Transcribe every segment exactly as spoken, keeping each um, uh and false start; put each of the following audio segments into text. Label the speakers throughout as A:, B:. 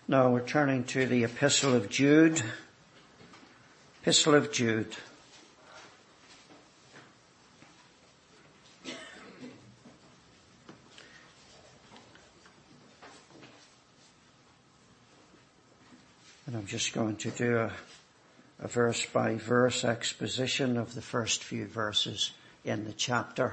A: Now we're turning to the Epistle of Jude. Epistle of Jude. And I'm just going to do a, a verse by verse exposition of the first few verses in the chapter.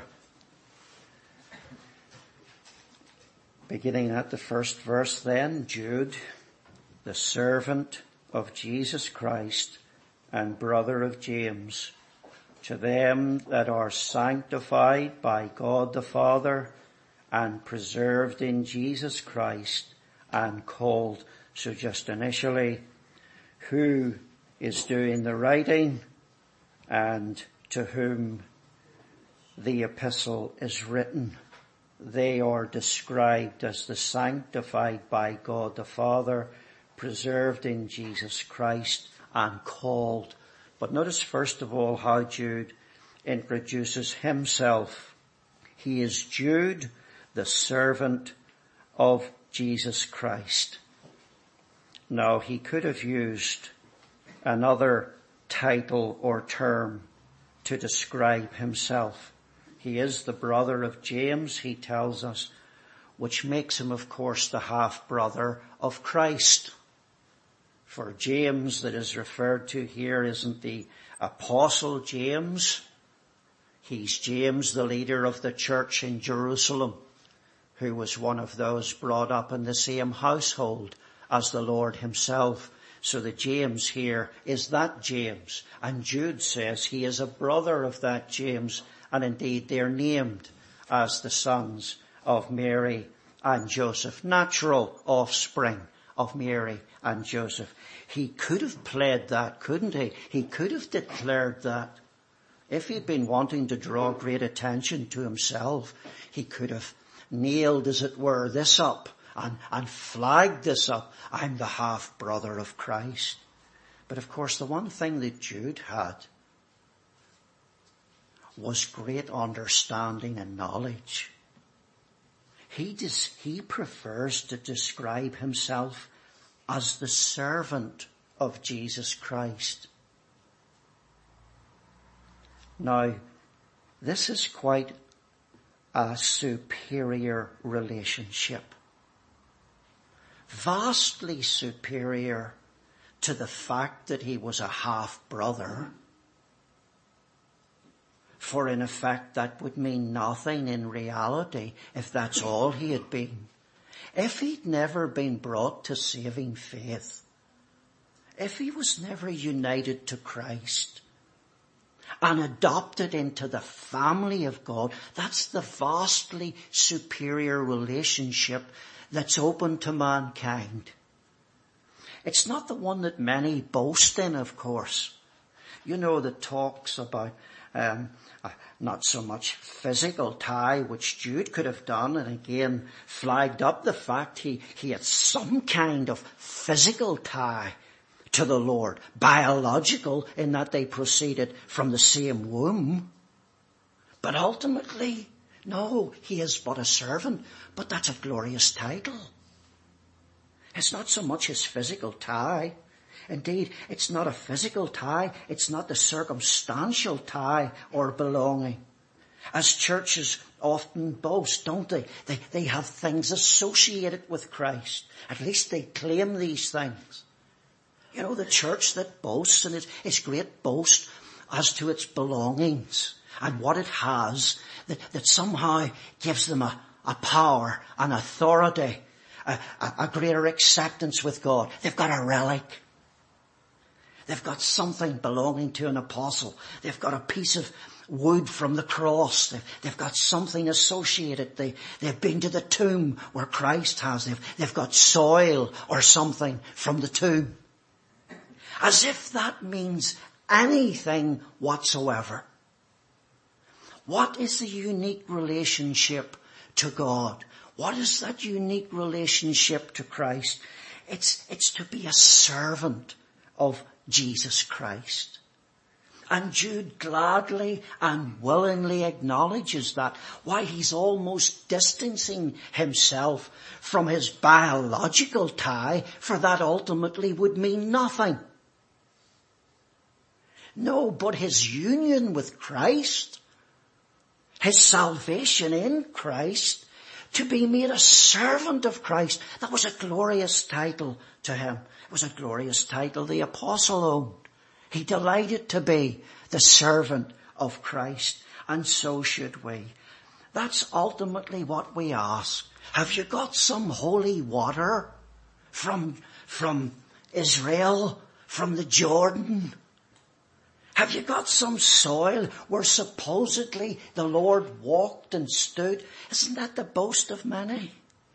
A: Beginning at the first verse then, Jude, the servant of Jesus Christ and brother of James, to them that are sanctified by God the Father and preserved in Jesus Christ and called. So just initially, who is doing the writing and to whom the epistle is written? They are described as the sanctified by God the Father, preserved in Jesus Christ and called. But notice first of all how Jude introduces himself. He is Jude, the servant of Jesus Christ. Now he could have used another title or term to describe himself. He is the brother of James, he tells us, which makes him, of course, the half-brother of Christ. For James that is referred to here isn't the Apostle James. He's James, the leader of the church in Jerusalem, who was one of those brought up in the same household as the Lord himself. So the James here is that James. And Jude says he is a brother of that James. And indeed they're named as the sons of Mary and Joseph, natural offspring of Mary and Joseph. He could have pled that, couldn't he? He could have declared that. If he'd been wanting to draw great attention to himself, he could have nailed, as it were, this up and, and flagged this up. I'm the half-brother of Christ. But of course the one thing that Jude had was great understanding and knowledge. He dis, he prefers to describe himself as the servant of Jesus Christ. Now, this is quite a superior relationship. Vastly superior to the fact that he was a half-brother. For in effect that would mean nothing in reality if that's all he had been. If he'd never been brought to saving faith, if he was never united to Christ and adopted into the family of God, that's the vastly superior relationship that's open to mankind. It's not the one that many boast in, of course. You know, that talks about Um, uh, not so much physical tie, which Jude could have done, and again flagged up the fact he, he had some kind of physical tie to the Lord, biological in that they proceeded from the same womb. But ultimately, no, he is but a servant, but that's a glorious title. It's not so much his physical tie. Indeed, it's not a physical tie. It's not the circumstantial tie or belonging. As churches often boast, don't they? They, they have things associated with Christ. At least they claim these things. You know, the church that boasts, and its, its great boast as to its belongings and what it has, that, that somehow gives them a, a power, an authority, a, a, a greater acceptance with God. They've got a relic. They've got something belonging to an apostle. They've got a piece of wood from the cross. They've, they've got something associated. They, they've been to the tomb where Christ has. They've, they've got soil or something from the tomb. As if that means anything whatsoever. What is the unique relationship to God? What is that unique relationship to Christ? It's, it's to be a servant of Jesus Christ. And Jude gladly and willingly acknowledges that, while he's almost distancing himself from his biological tie, for that ultimately would mean nothing. No, but his union with Christ, his salvation in Christ, to be made a servant of Christ, that was a glorious title to him. It was a glorious title the apostle owned. He delighted to be the servant of Christ, and so should we. That's ultimately what we ask. Have you got some holy water from, from Israel, from the Jordan? Have you got some soil where supposedly the Lord walked and stood? Isn't that the boast of many?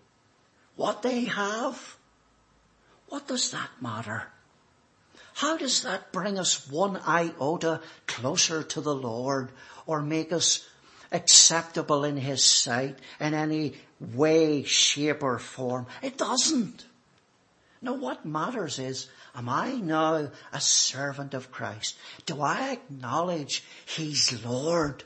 A: What they have? What does that matter? How does that bring us one iota closer to the Lord, or make us acceptable in his sight in any way, shape or form? It doesn't. No, what matters is, am I now a servant of Christ? Do I acknowledge he's Lord?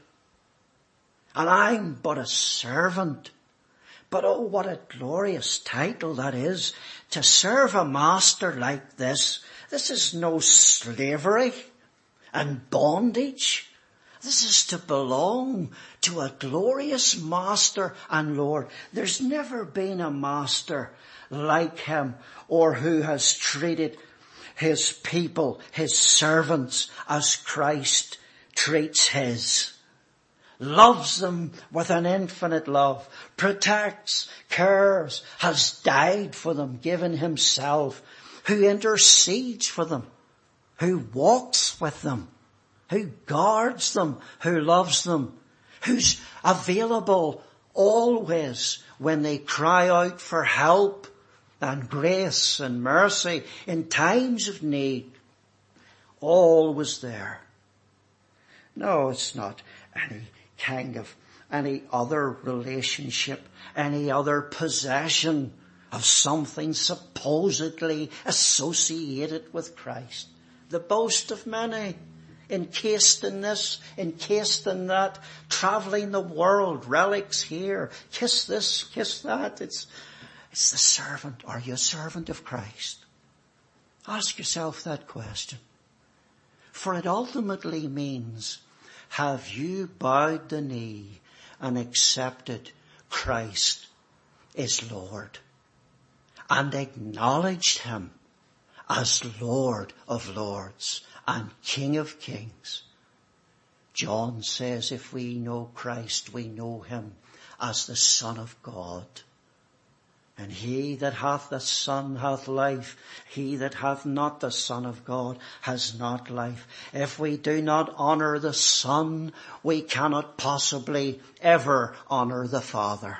A: And I'm but a servant. But oh, what a glorious title that is, to serve a master like this. This is no slavery and bondage. This is to belong to a glorious master and Lord. There's never been a master like him, or who has treated his people, his servants, as Christ treats his. Loves them with an infinite love, protects, cares, has died for them, given himself, who intercedes for them, who walks with them, who guards them, who loves them, who's available always when they cry out for help and grace and mercy in times of need. Always there. No, it's not any kind of any other relationship, any other possession of something supposedly associated with Christ. The boast of many, encased in this, encased in that, traveling the world, relics here, kiss this, kiss that. It's, it's the servant. Are you a servant of Christ? Ask yourself that question. For it ultimately means, have you bowed the knee and accepted Christ is Lord, and acknowledged him as Lord of Lords and King of Kings? John says, if we know Christ, we know him as the Son of God. And he that hath the Son hath life. He that hath not the Son of God has not life. If we do not honour the Son, we cannot possibly ever honour the Father.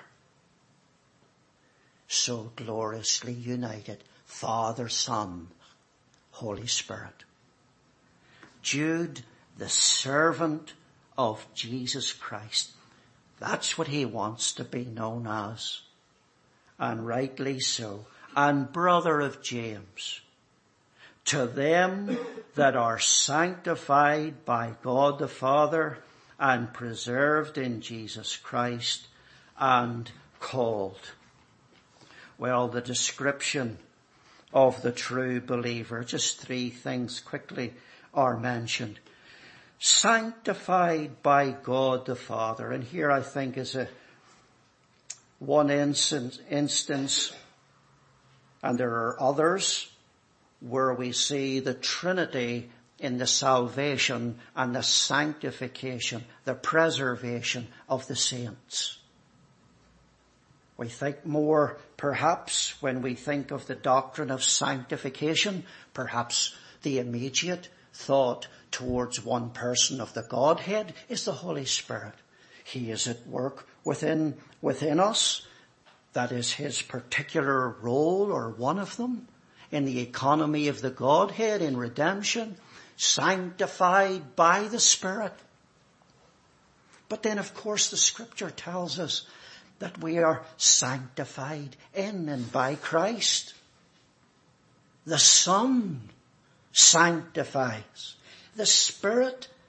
A: So gloriously united, Father, Son, Holy Spirit. Jude, the servant of Jesus Christ. That's what he wants to be known as. And rightly so. And brother of James. To them that are sanctified by God the Father and preserved in Jesus Christ and called. Well, the description of the true believer, just three things quickly are mentioned. Sanctified by God the Father. And here I think is a one instance, instance, and there are others, where we see the Trinity in the salvation and the sanctification, the preservation of the saints. We think more, perhaps, when we think of the doctrine of sanctification, perhaps the immediate thought towards one person of the Godhead is the Holy Spirit. He is at work within, within us. That is his particular role, or one of them, in the economy of the Godhead, in redemption, sanctified by the Spirit. But then, of course, the Scripture tells us that we are sanctified in and by Christ. The Son sanctifies. The Spirit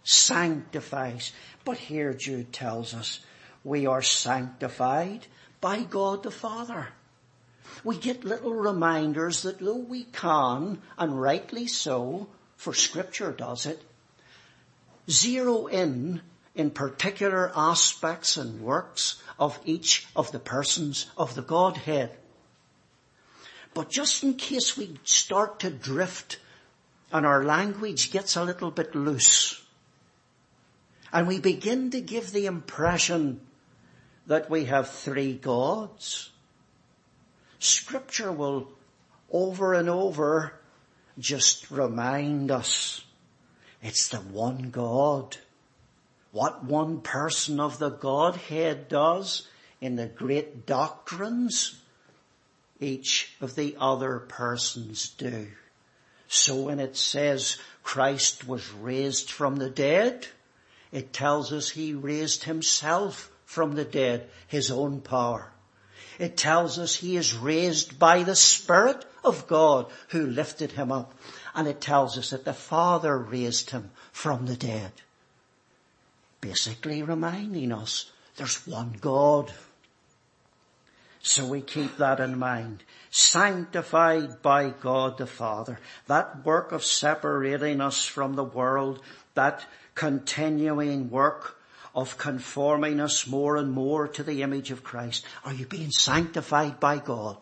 A: sanctifies. But here Jude tells us we are sanctified by God the Father. We get little reminders that though we can, and rightly so, for Scripture does it, zero in in particular aspects and works of each of the persons of the Godhead. But just in case we start to drift and our language gets a little bit loose, and we begin to give the impression that we have three gods, Scripture will over and over just remind us it's the one God. What one person of the Godhead does in the great doctrines, each of the other persons do. So when it says Christ was raised from the dead, it tells us he raised himself from the dead, his own power. It tells us he is raised by the Spirit of God who lifted him up. And it tells us that the Father raised him from the dead. Basically reminding us there's one God. So we keep that in mind. Sanctified by God the Father. That work of separating us from the world, that continuing work of conforming us more and more to the image of Christ. Are you being sanctified by God?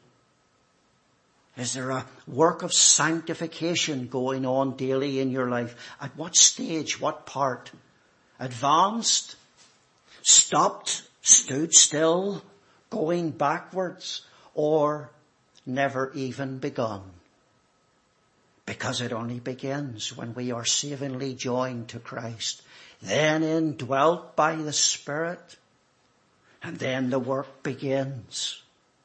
A: Is there a work of sanctification going on daily in your life? At what stage, what part? Advanced? Stopped? Stood still? Going backwards? Or never even begun? Because it only begins when we are savingly joined to Christ. Then indwelt by the Spirit. And then the work begins.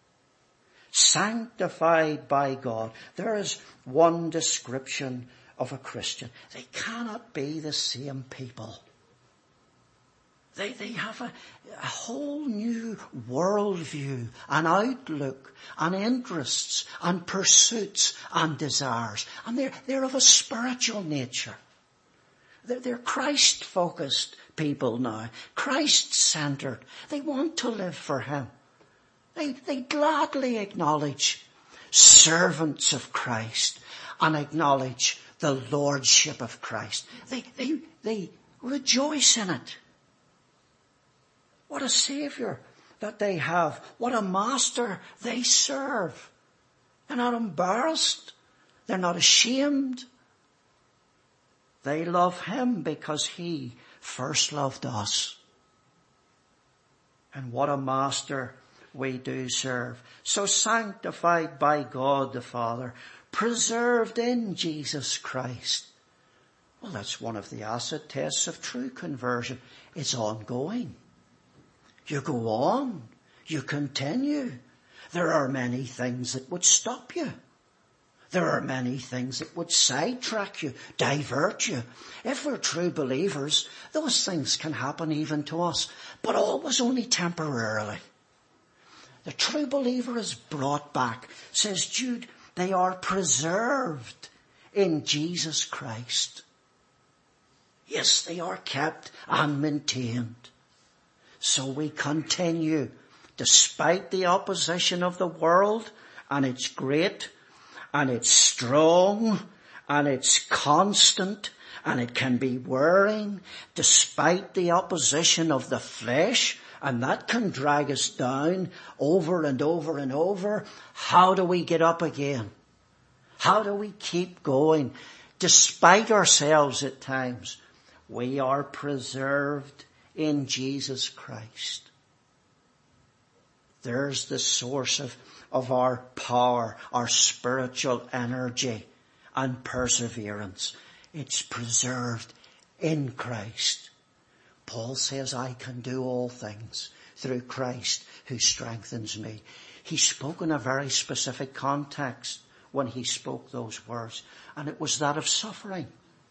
A: Sanctified by God. There is one description of a Christian. They cannot be the same people. They, they have a, a whole new worldview, an outlook, and interests, and pursuits, and desires. And they're, they're of a spiritual nature. They're, they're Christ-focused people now. Christ-centered. They want to live for him. They, they gladly acknowledge servants of Christ and acknowledge the lordship of Christ. They, they, they rejoice in it. What a Saviour that they have. What a Master they serve. They're not embarrassed. They're not ashamed. They love him because he first loved us. And what a Master we do serve. So sanctified by God the Father, preserved in Jesus Christ. Well, that's one of the acid tests of true conversion. It's ongoing. You go on. You continue. There are many things that would stop you. There are many things that would sidetrack you, divert you. If we're true believers, those things can happen even to us, but always only temporarily. The true believer is brought back. Says Jude, they are preserved in Jesus Christ. Yes, they are kept and maintained. So we continue, despite the opposition of the world, and it's great, and it's strong, and it's constant, and it can be wearing, despite the opposition of the flesh, and that can drag us down over and over and over. How do we get up again? How do we keep going? Despite ourselves at times, we are preserved in Jesus Christ. There's the source of, of our power, our spiritual energy and perseverance. It's preserved in Christ. Paul says, I can do all things through Christ who strengthens me. He spoke in a very specific context when he spoke those words, and it was that of suffering.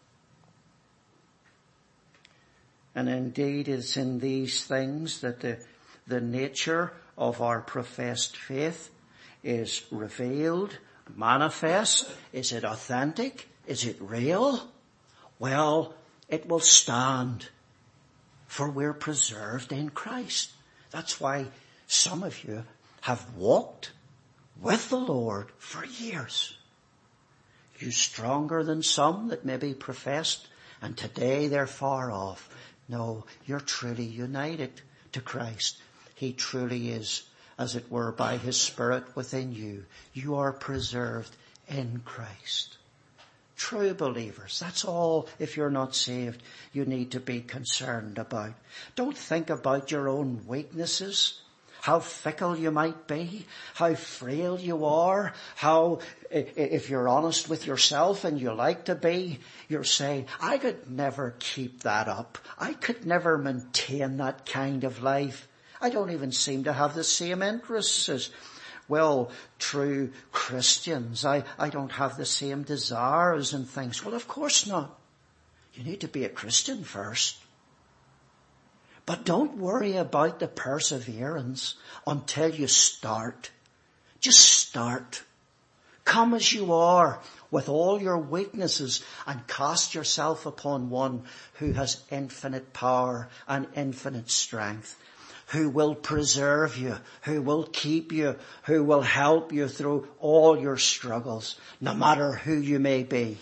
A: And indeed it's in these things that the, the nature of our professed faith is revealed, manifest. Is it authentic? Is it real? Well, It will stand, for we're preserved in Christ. That's why some of you have walked with the Lord for years. You stronger than some that maybe professed, and today they're far off. No, you're truly united to Christ. He truly is, as it were, by his Spirit within you. You are preserved in Christ. True believers, that's all, if you're not saved, you need to be concerned about. Don't think about your own weaknesses, how fickle you might be, how frail you are, how, if you're honest with yourself, and you like to be, you're saying, I could never keep that up. I could never maintain that kind of life. I don't even seem to have the same interests as, well, true Christians. I, I don't have the same desires and things. Well, of course not. You need to be a Christian first. But don't worry about the perseverance until you start. Just start. Come as you are with all your weaknesses and cast yourself upon one who has infinite power and infinite strength, who will preserve you, who will keep you, who will help you through all your struggles, no matter who you may be.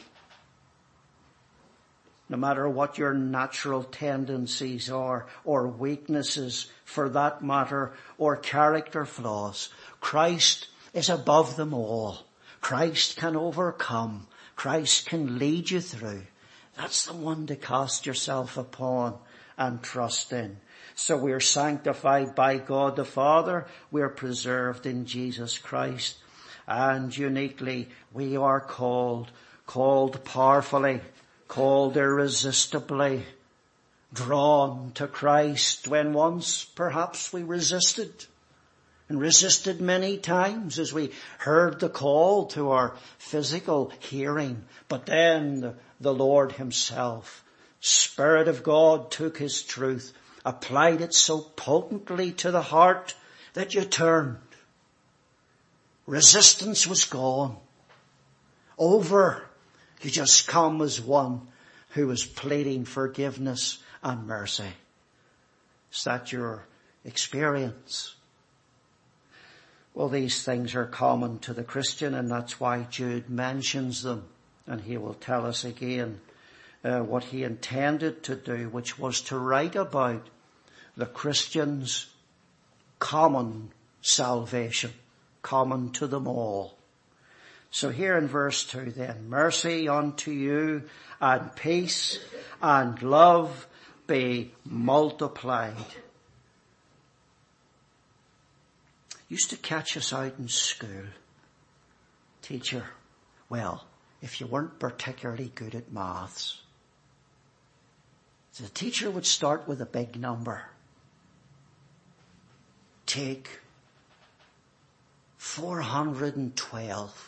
A: No matter what your natural tendencies are, or weaknesses for that matter, or character flaws, Christ is above them all. Christ can overcome. Christ can lead you through. That's the one to cast yourself upon and trust in. So we're sanctified by God the Father. We're preserved in Jesus Christ. And uniquely, we are called, called powerfully, called irresistibly, drawn to Christ when once perhaps we resisted, and resisted many times as we heard the call to our physical hearing. But then the, the Lord himself, Spirit of God, took his truth, applied it so potently to the heart that you turned. Resistance was gone. Over. You just come as one who was pleading forgiveness and mercy. Is that your experience? Well, these things are common to the Christian, and that's why Jude mentions them. And he will tell us again uh, what he intended to do, which was to write about the Christian's common salvation, common to them all. So here in verse two then, mercy unto you and peace and love be multiplied. Used to catch us out in school. Teacher, well, if you weren't particularly good at maths, the teacher would start with a big number. Take four hundred twelve.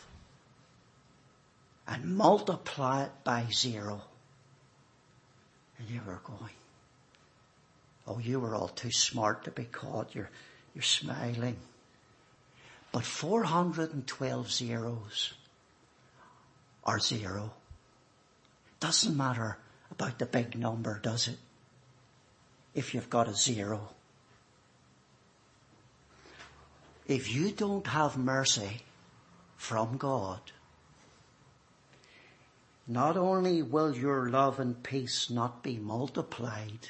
A: And multiply it by zero. And you were going, oh, you were all too smart to be caught. You're, you're smiling. But four hundred twelve zeros are zero. Doesn't matter about the big number, does it? If you've got a zero. If you don't have mercy from God, not only will your love and peace not be multiplied,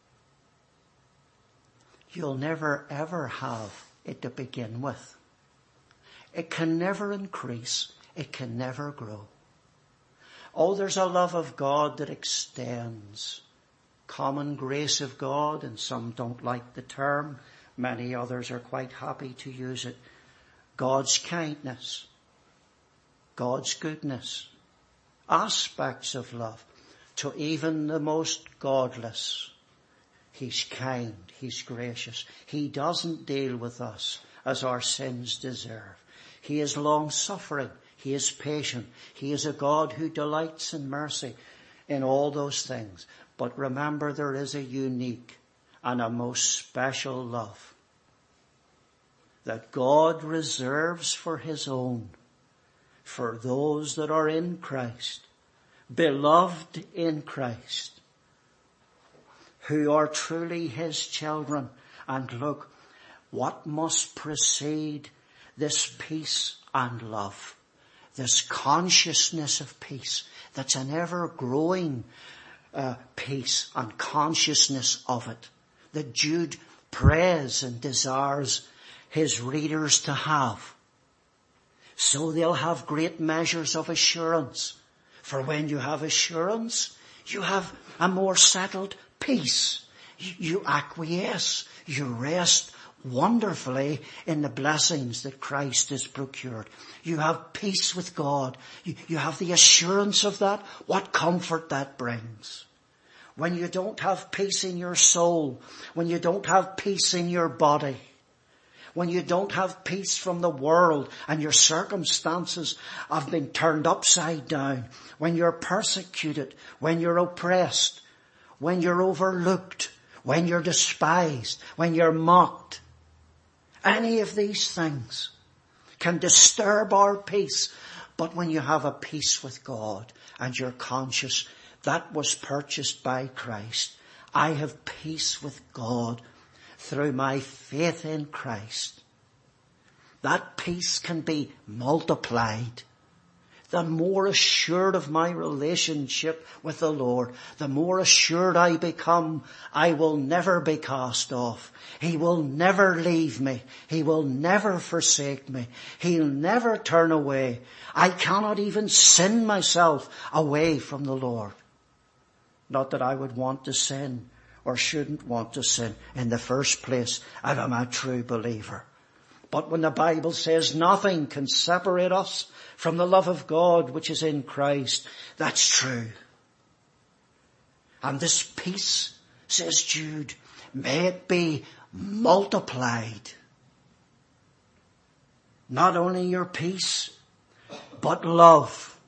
A: you'll never ever have it to begin with. It can never increase. It can never grow. Oh, there's a love of God that extends. Common grace of God, and some don't like the term. Many others are quite happy to use it. God's kindness. God's goodness. Aspects of love to even the most godless. He's kind. He's gracious. He doesn't deal with us as our sins deserve. He is long-suffering. He is patient. He is a God who delights in mercy in all those things. But remember, there is a unique and a most special love that God reserves for his own, for those that are in Christ, beloved in Christ, who are truly his children. And look, what must precede this peace and love, this consciousness of peace that's an ever-growing uh, peace and consciousness of it, that Jude prays and desires his readers to have. So they'll have great measures of assurance. For when you have assurance, you have a more settled peace. You acquiesce, you rest wonderfully in the blessings that Christ has procured. You have peace with God. You, you have the assurance of that. What comfort that brings. When you don't have peace in your soul, when you don't have peace in your body, when you don't have peace from the world and your circumstances have been turned upside down, when you're persecuted, when you're oppressed, when you're overlooked, when you're despised, when you're mocked, any of these things can disturb our peace. But when you have a peace with God and you're conscious that was purchased by Christ, I have peace with God through my faith in Christ. That peace can be multiplied. The more assured of my relationship with the Lord, the more assured I become, I will never be cast off. He will never leave me. He will never forsake me. He'll never turn away. I cannot even sin myself away from the Lord. Not that I would want to sin or shouldn't want to sin. In the first place, I am a true believer. But when the Bible says nothing can separate us from the love of God which is in Christ, that's true. And this peace, says Jude, may it be multiplied. Not only your peace, but love.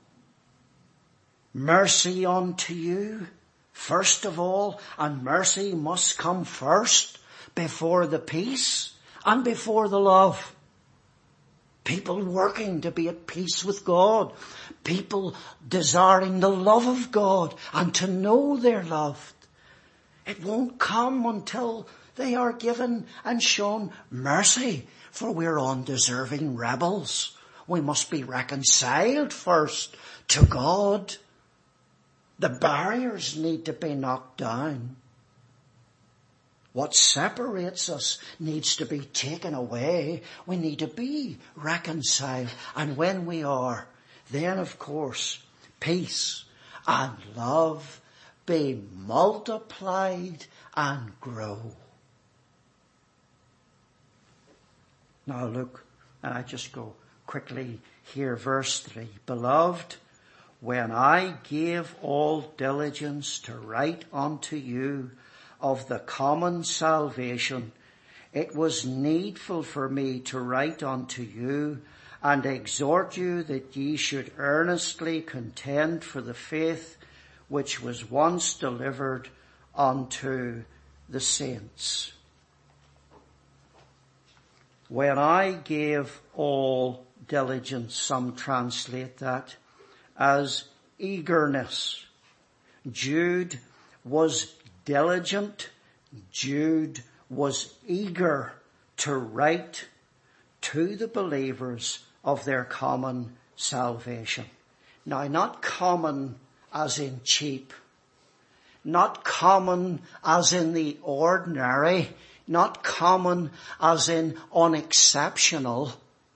A: Mercy unto you, first of all, and mercy must come first before the peace and before the love. People working to be at peace with God. People desiring the love of God and to know they're loved. It won't come until they are given and shown mercy, for we're undeserving rebels. We must be reconciled first to God. The barriers need to be knocked down. What separates us needs to be taken away. We need to be reconciled. And when we are, then of course, peace and love be multiplied and grow. Now look, and I just go quickly here, verse three. Beloved, when I gave all diligence to write unto you of the common salvation, it was needful for me to write unto you and exhort you that ye should earnestly contend for the faith which was once delivered unto the saints. When I gave all diligence, some translate that as eagerness. Jude was diligent. Jude was eager to write to the believers of their common salvation. Now, not common as in cheap, not common as in the ordinary, not common as in unexceptional.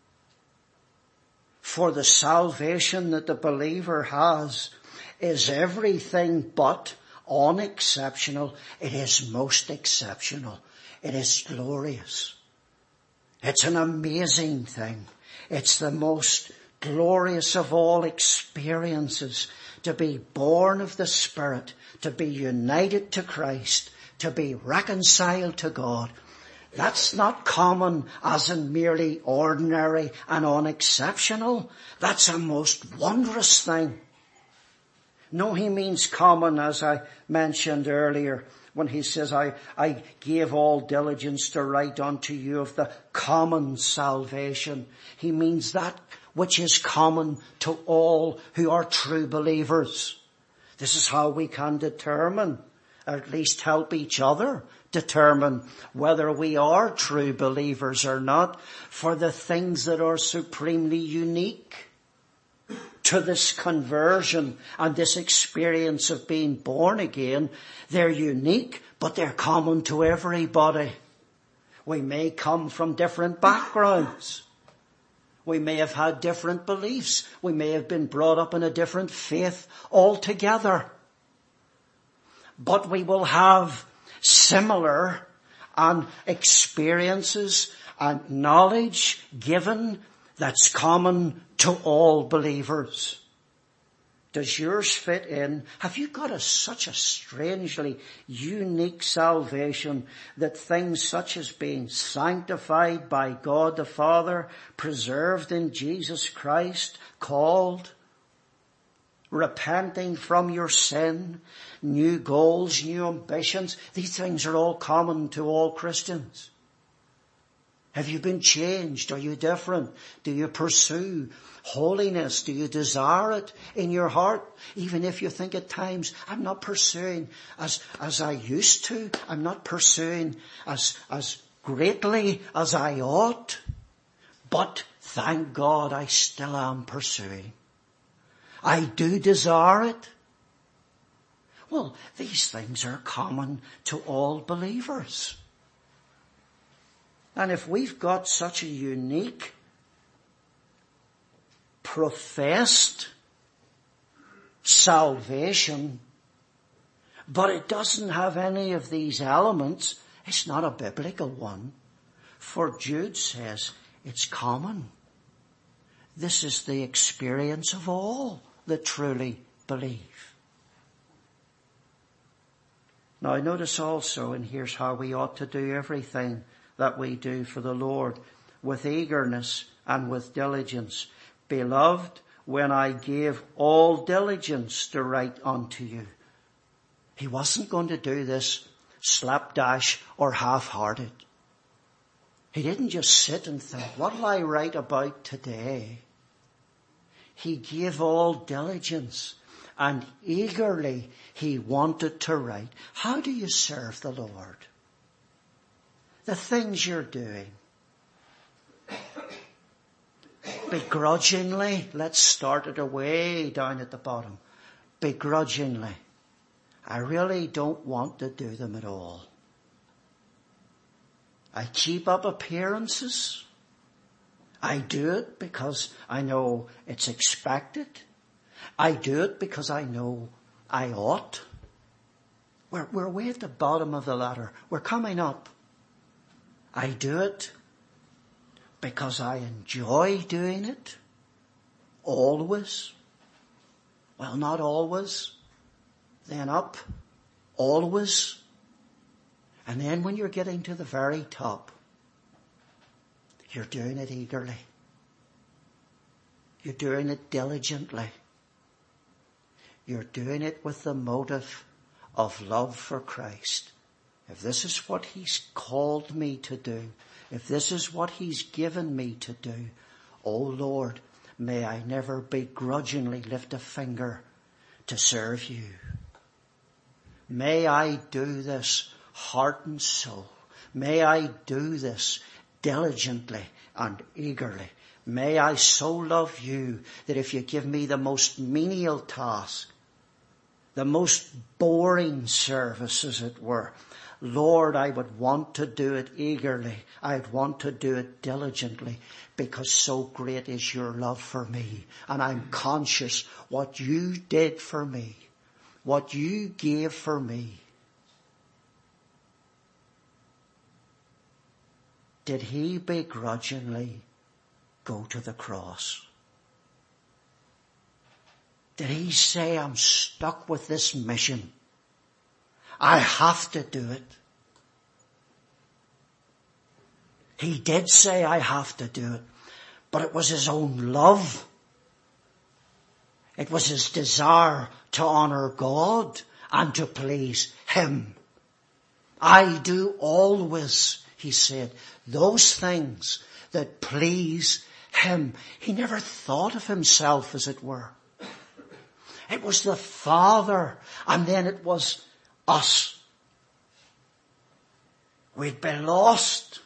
A: For the salvation that the believer has is everything but unexceptional. It is most exceptional. It is glorious. It's an amazing thing. It's the most glorious of all experiences to be born of the Spirit, to be united to Christ, to be reconciled to God. That's not common as in merely ordinary and unexceptional. That's a most wondrous thing. No, he means common, as I mentioned earlier, when he says, I, I gave all diligence to write unto you of the common salvation. He means that which is common to all who are true believers. This is how we can determine or at least help each other determine whether we are true believers or not, for the things that are supremely unique to this conversion and this experience of being born again, they're unique, but they're common to everybody. We may come from different backgrounds. We may have had different beliefs. We may have been brought up in a different faith altogether. But we will have similar and experiences and knowledge given that's common to all believers. Does yours fit in? Have you got a, such a strangely unique salvation that things such as being sanctified by God the Father, preserved in Jesus Christ, called, repenting from your sin, new goals, new ambitions, these things are all common to all Christians? Have you been changed? Are you different? Do you pursue holiness? Do you desire it in your heart? Even if you think at times, I'm not pursuing as, as I used to. I'm not pursuing as, as greatly as I ought. But thank God I still am pursuing. I do desire it. Well, these things are common to all believers. And if we've got such a unique, professed salvation, but it doesn't have any of these elements, it's not a biblical one. For Jude says it's common. This is the experience of all that truly believe. Now notice also, and here's how we ought to do everything that we do for the Lord, with eagerness and with diligence. Beloved, when I gave all diligence to write unto you. He wasn't going to do this slapdash or half-hearted. He didn't just sit and think, what will I write about today? He gave all diligence and eagerly he wanted to write. How do you serve the Lord? The things you're doing. Begrudgingly, let's start it away down at the bottom. Begrudgingly. I really don't want to do them at all. I keep up appearances. I do it because I know it's expected. I do it because I know I ought. We're, we're way at the bottom of the ladder. We're coming up. I do it because I enjoy doing it. Always. Well, not always. Then up. Always. And then when you're getting to the very top, you're doing it eagerly. You're doing it diligently. You're doing it with the motive of love for Christ. If this is what he's called me to do, if this is what he's given me to do, oh Lord, may I never begrudgingly lift a finger to serve you. May I do this heart and soul. May I do this diligently and eagerly. May I so love you that if you give me the most menial task, the most boring service, as it were, Lord, I would want to do it eagerly. I'd want to do it diligently because so great is your love for me. And I'm conscious what you did for me, what you gave for me. Did he begrudgingly go to the cross? Did he say, I'm stuck with this mission? I have to do it. He did say, I have to do it. But it was his own love. It was his desire to honor God and to please him. I do always, he said, those things that please him. He never thought of himself, as it were. It was the Father, and then it was us. we'd be lost,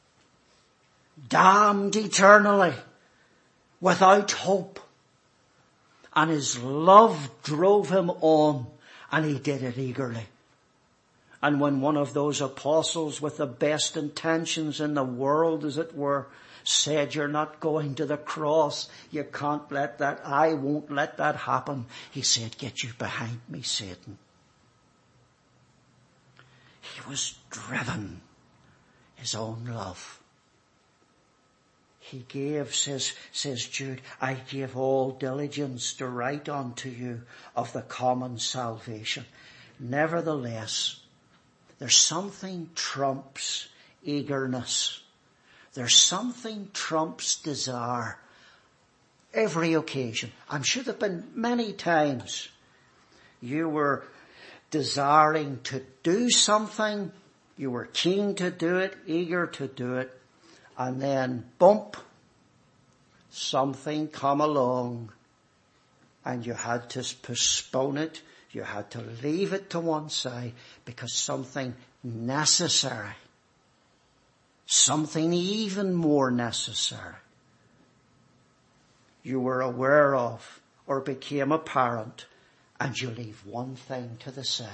A: damned eternally, without hope. And his love drove him on, and he did it eagerly. And when one of those apostles with the best intentions in the world, as it were, said, you're not going to the cross, you can't let that, I won't let that happen, he said, get you behind me, Satan. He was driven, his own love. He gave, says, says Jude, I gave all diligence to write unto you of the common salvation. Nevertheless, there's something trumps eagerness. There's something trumps desire. Every occasion. I'm sure there have been many times you were desiring to do something, you were keen to do it, eager to do it, and then bump, something come along and you had to postpone it, you had to leave it to one side because something necessary, something even more necessary, you were aware of or became apparent, and you leave one thing to the side.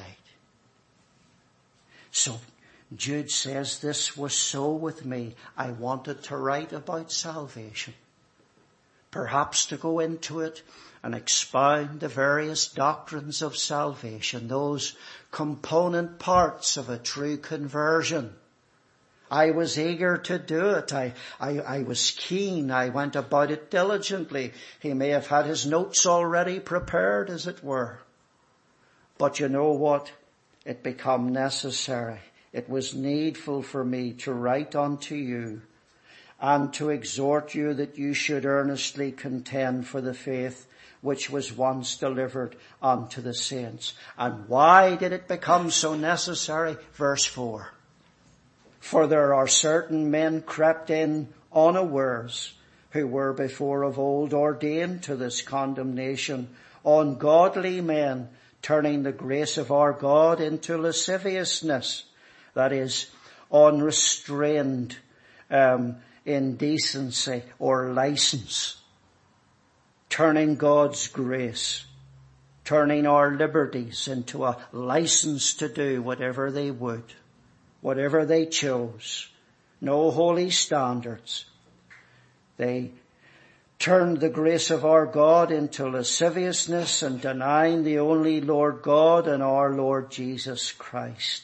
A: So Jude says, this was so with me. I wanted to write about salvation. Perhaps to go into it and expound the various doctrines of salvation, those component parts of a true conversion. I was eager to do it. I, I, I was keen. I went about it diligently. He may have had his notes already prepared, as it were. But you know what? It became necessary. It was needful for me to write unto you and to exhort you that you should earnestly contend for the faith which was once delivered unto the saints. And why did it become so necessary? Verse four. For there are certain men crept in unawares, who were before of old ordained to this condemnation, ungodly men, turning the grace of our God into lasciviousness, that is, unrestrained um, indecency or license, turning God's grace, turning our liberties into a license to do whatever they would, whatever they chose, no holy standards. They turned the grace of our God into lasciviousness and denying the only Lord God and our Lord Jesus Christ.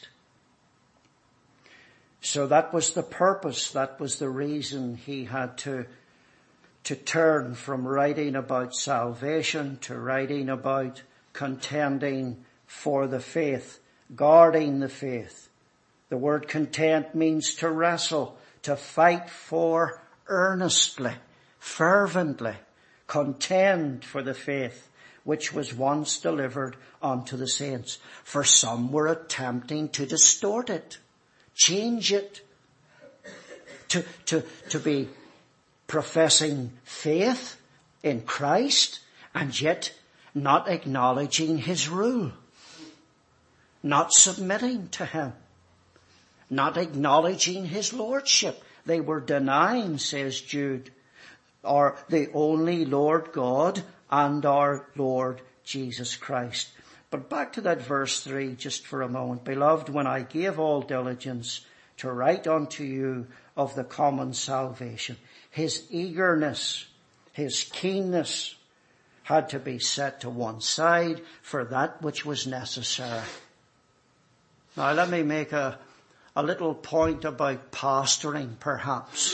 A: So that was the purpose, that was the reason he had to, to turn from writing about salvation to writing about contending for the faith, guarding the faith. The word contend means to wrestle, to fight for earnestly, fervently, contend for the faith which was once delivered unto the saints. For some were attempting to distort it, change it, to, to, to be professing faith in Christ and yet not acknowledging his rule, not submitting to him, not acknowledging his lordship. They were denying, says Jude, our, the only Lord God and our Lord Jesus Christ. But back to that verse three just for a moment. Beloved, when I gave all diligence to write unto you of the common salvation, his eagerness, his keenness had to be set to one side for that which was necessary. Now let me make a, a little point about pastoring perhaps.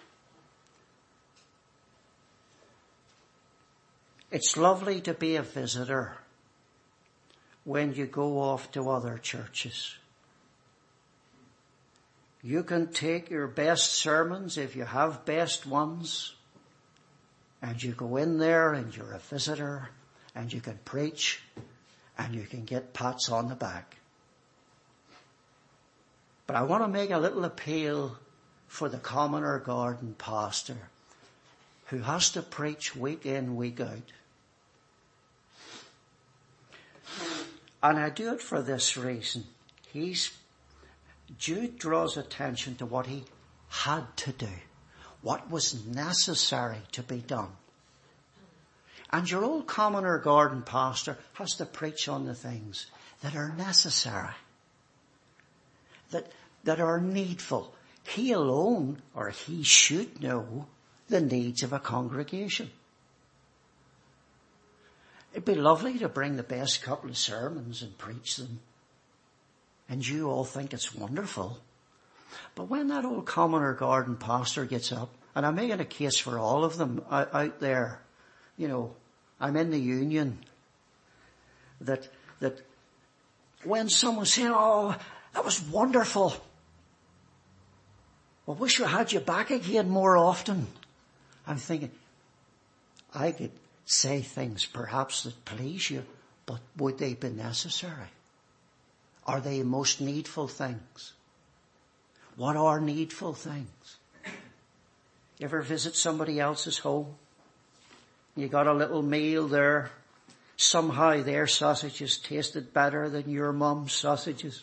A: It's lovely to be a visitor when you go off to other churches. You can take your best sermons, if you have best ones, and you go in there and you're a visitor and you can preach and you can get pats on the back. But I want to make a little appeal for the commoner garden pastor who has to preach week in, week out. And I do it for this reason. He's Jude draws attention to what he had to do, what was necessary to be done. And your old commoner garden pastor has to preach on the things that are necessary, that, that are needful. He alone, or he should know the needs of a congregation. It'd be lovely to bring the best couple of sermons and preach them. And you all think it's wonderful. But when that old commoner garden pastor gets up, and I'm making a case for all of them out, out there, you know, I'm in the union, that, that when someone's saying, oh, that was wonderful, I wish we had you back again more often. I'm thinking, I could say things perhaps that please you, but would they be necessary? Are they most needful things? What are needful things? You ever visit somebody else's home? You got a little meal there. Somehow their sausages tasted better than your mum's sausages.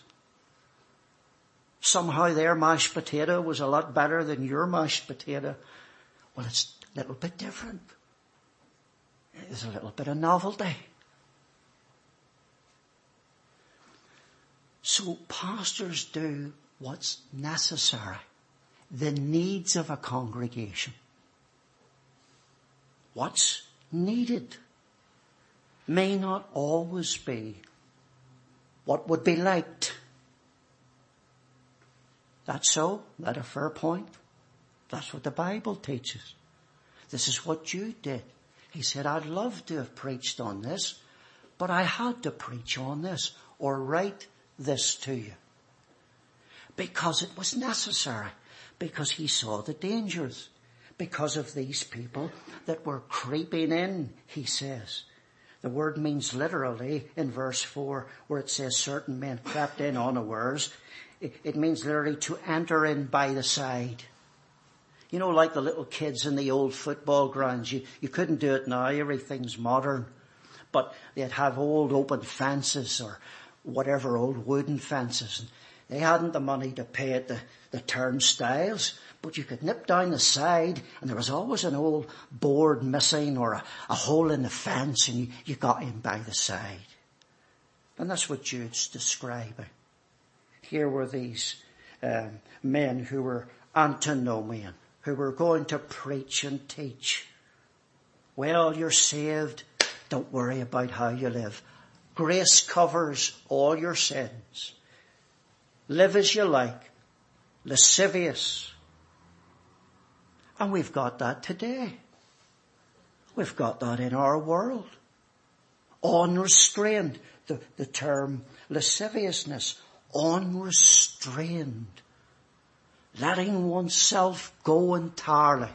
A: Somehow their mashed potato was a lot better than your mashed potato. Well, it's a little bit different. There's a little bit of novelty. So pastors do what's necessary, the needs of a congregation. What's needed may not always be what would be liked. That's so? That a fair point? That's what the Bible teaches. This is what Jude did. He said, I'd love to have preached on this, but I had to preach on this or write this to you. Because it was necessary. Because he saw the dangers. Because of these people that were creeping in, he says. The word means literally in verse four where it says certain men crept in unawares. It, it means literally to enter in by the side. You know, like the little kids in the old football grounds. You, you couldn't do it now. Everything's modern. But they'd have old open fences or whatever, old wooden fences. And they hadn't the money to pay at the, the turnstiles, but you could nip down the side and there was always an old board missing or a, a hole in the fence and you, you got in by the side. And that's what Jude's describing. Here were these um, men who were antinomian, who were going to preach and teach. Well, you're saved. Don't worry about how you live. Grace covers all your sins. Live as you like. Lascivious. And we've got that today. We've got that in our world. Unrestrained. The, the term lasciviousness. Unrestrained. Letting oneself go entirely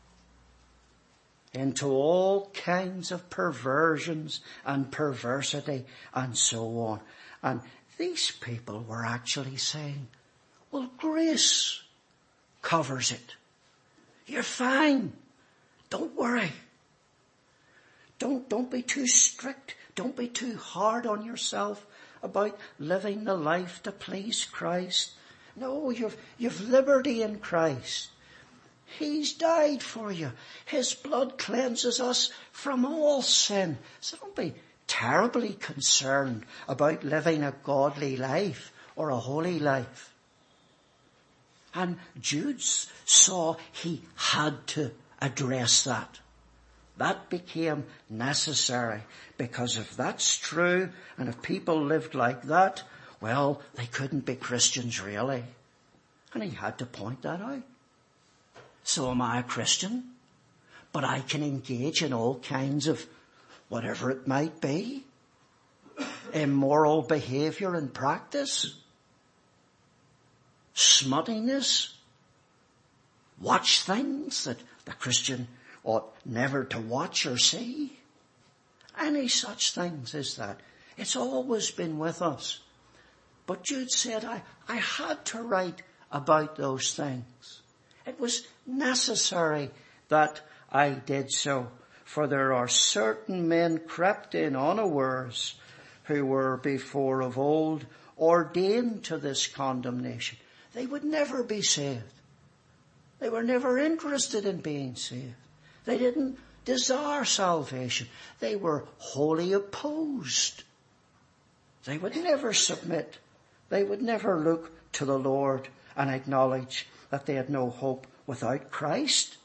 A: into all kinds of perversions and perversity and so on. And these people were actually saying, well, grace covers it. You're fine. Don't worry. Don't, don't be too strict. Don't be too hard on yourself about living the life to please Christ. No, you've, you've liberty in Christ. He's died for you. His blood cleanses us from all sin. So don't be terribly concerned about living a godly life or a holy life. And Jude saw he had to address that. That became necessary because if that's true and if people lived like that, well, they couldn't be Christians really. And he had to point that out. So am I a Christian? But I can engage in all kinds of whatever it might be. Immoral behavior and practice. Smuttiness. Watch things that the Christian ought never to watch or see. Any such things as that. It's always been with us. But Jude said, I, I had to write about those things. It was necessary that I did so, for there are certain men crept in unawares who were before of old ordained to this condemnation. they would never be saved. They were never interested in being saved. They didn't desire salvation. They were wholly opposed. They would never submit. They would never look to the Lord and acknowledge that they had no hope without Christ.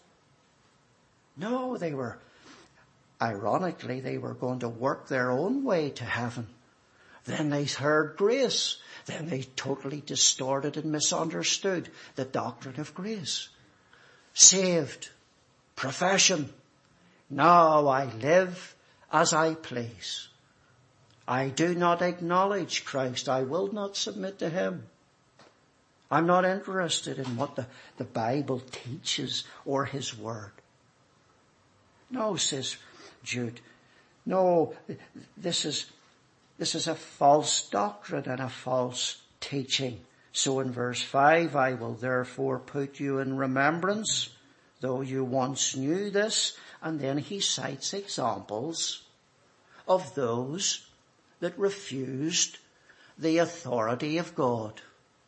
A: No, they were, ironically, they were going to work their own way to heaven. Then they heard grace. Then they totally distorted and misunderstood the doctrine of grace. Saved. Profession. Now I live as I please. I do not acknowledge Christ. I will not submit to him. I'm not interested in what the, the Bible teaches or his word. No, says Jude. No, this is, this is a false doctrine and a false teaching. So in verse five, I will therefore put you in remembrance, though you once knew this. And then he cites examples of those that refused the authority of God.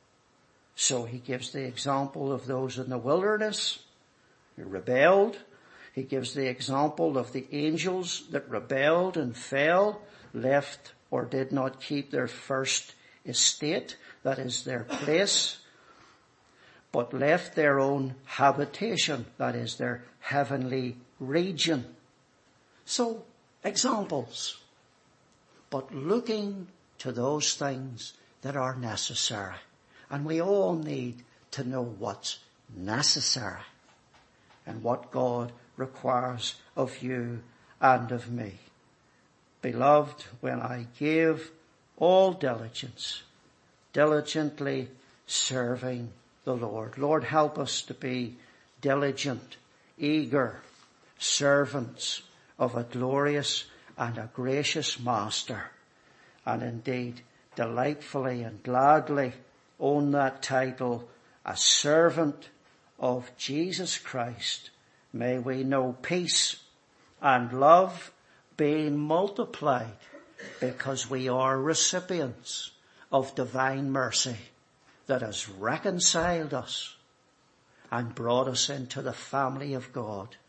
A: So he gives the example of those in the wilderness who rebelled. He gives the example of the angels that rebelled and fell, left or did not keep their first estate, that is their place, but left their own habitation, that is their heavenly region. So, examples. But looking to those things that are necessary. And we all need to know what's necessary and what God requires of you and of me. Beloved, when I gave all diligence, diligently serving the Lord. Lord, help us to be diligent, eager servants of a glorious and a gracious Master, and indeed delightfully and gladly own that title, a servant of Jesus Christ. May we know peace and love being multiplied because we are recipients of divine mercy that has reconciled us and brought us into the family of God.